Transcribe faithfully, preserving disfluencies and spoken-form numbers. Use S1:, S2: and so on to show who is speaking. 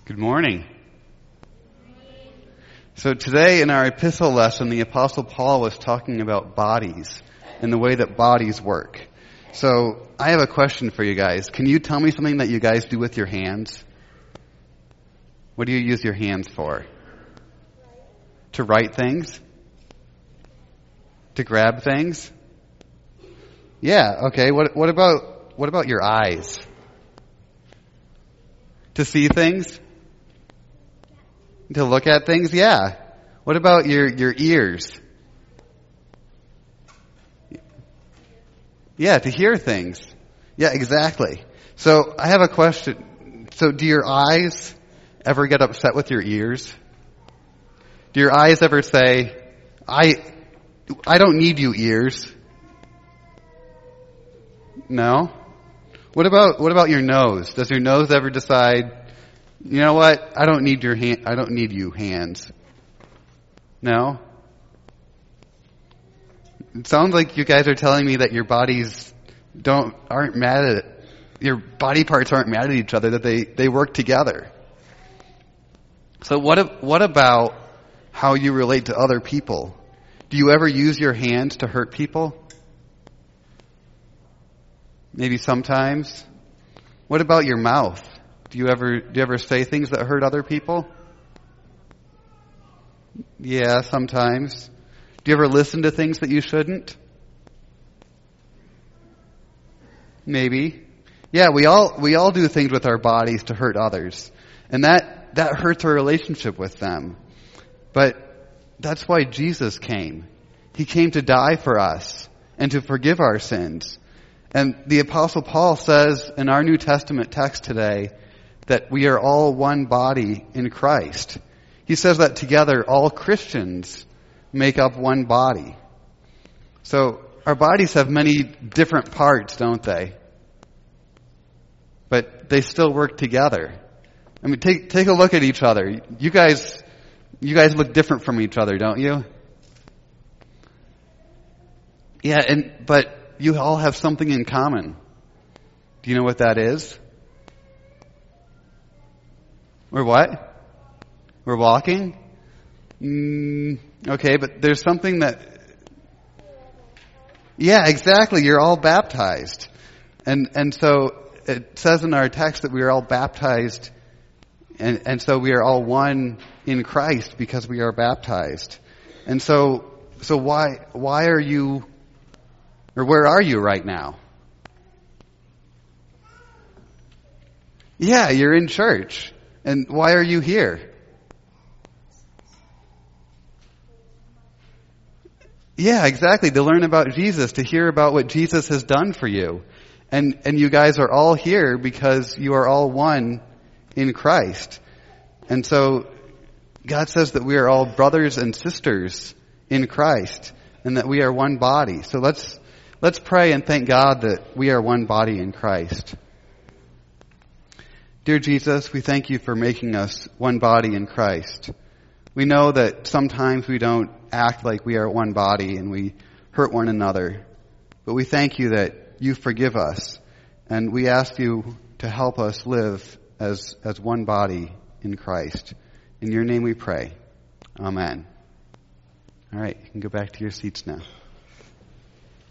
S1: Good morning. So today in our epistle lesson, the Apostle Paul was talking about bodies and the way that bodies work. So I have a question for you guys. Can you tell me something that you guys do with your hands? What do you use your hands for? To write things? To grab things? Yeah, okay. What what about what about your eyes? To see things? To look at things? Yeah. What about your, your ears? Yeah, to hear things. Yeah, exactly. So I have a question. So do your eyes ever get upset with your ears? Do your eyes ever say, I, I don't need you, ears? No? What about, what about your nose? Does your nose ever decide, you know what? I don't need your hand. I don't need you hands. No? It sounds like you guys are telling me that your bodies don't aren't mad at it. Your body parts aren't mad at each other. That they, they work together. So what what about how you relate to other people? Do you ever use your hands to hurt people? Maybe sometimes. What about your mouth? Do you ever do you ever say things that hurt other people? Yeah, sometimes. Do you ever listen to things that you shouldn't? Maybe. Yeah, we all we all do things with our bodies to hurt others. And that that hurts our relationship with them. But that's why Jesus came. He came to die for us and to forgive our sins. And the Apostle Paul says in our New Testament text today that we are all one body in Christ. He says that together all Christians make up one body. So our bodies have many different parts, don't they? But they still work together. I mean, take take a look at each other. You guys, you guys look different from each other, don't you? Yeah, and but you all have something in common. Do you know what that is? We're what? We're walking? Mm, okay, but there's something that... Yeah, exactly. You're all baptized. And and so it says in our text that we are all baptized, and, and so we are all one in Christ because we are baptized. And so so why why are you, or where are you right now? Yeah, you're in church. And why are you here? Yeah, exactly. To learn about Jesus, to hear about what Jesus has done for you. And and you guys are all here because you are all one in Christ. And so God says that we are all brothers and sisters in Christ and that we are one body. So let's let's pray and thank God that we are one body in Christ. Dear Jesus, we thank you for making us one body in Christ. We know that sometimes we don't act like we are one body and we hurt one another. But we thank you that you forgive us. And we ask you to help us live as, as one body in Christ. In your name we pray. Amen. All right, you can go back to your seats now.